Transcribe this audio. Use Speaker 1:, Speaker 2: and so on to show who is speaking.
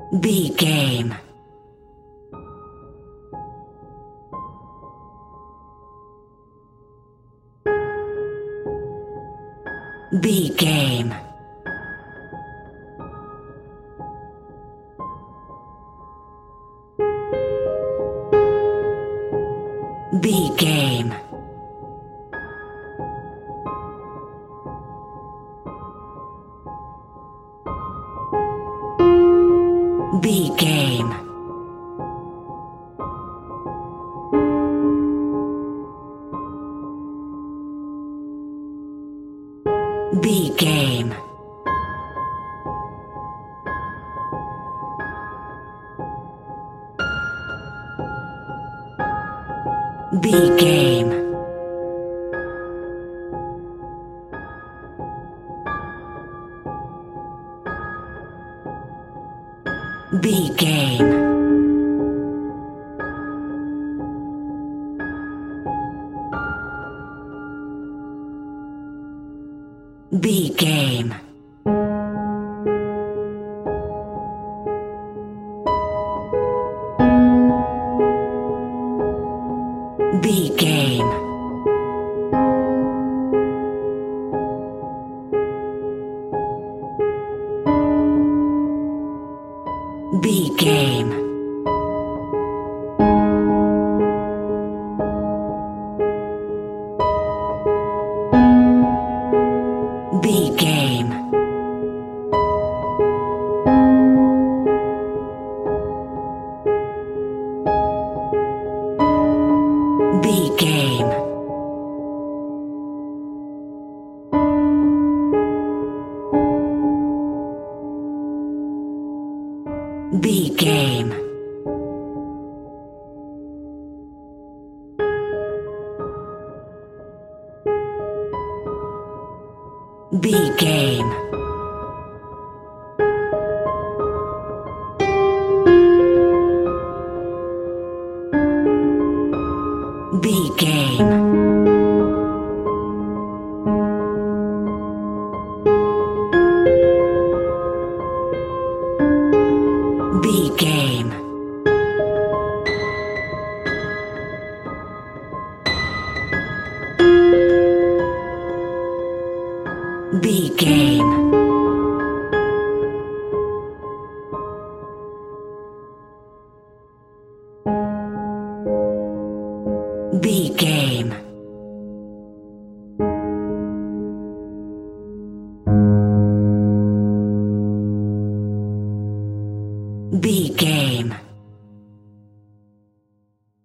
Speaker 1: B game. B game. B game. B game. B game. B game. B game. B game. B game. B game. B game. B game. B game. B game. B game. B game. B game. B game. B game.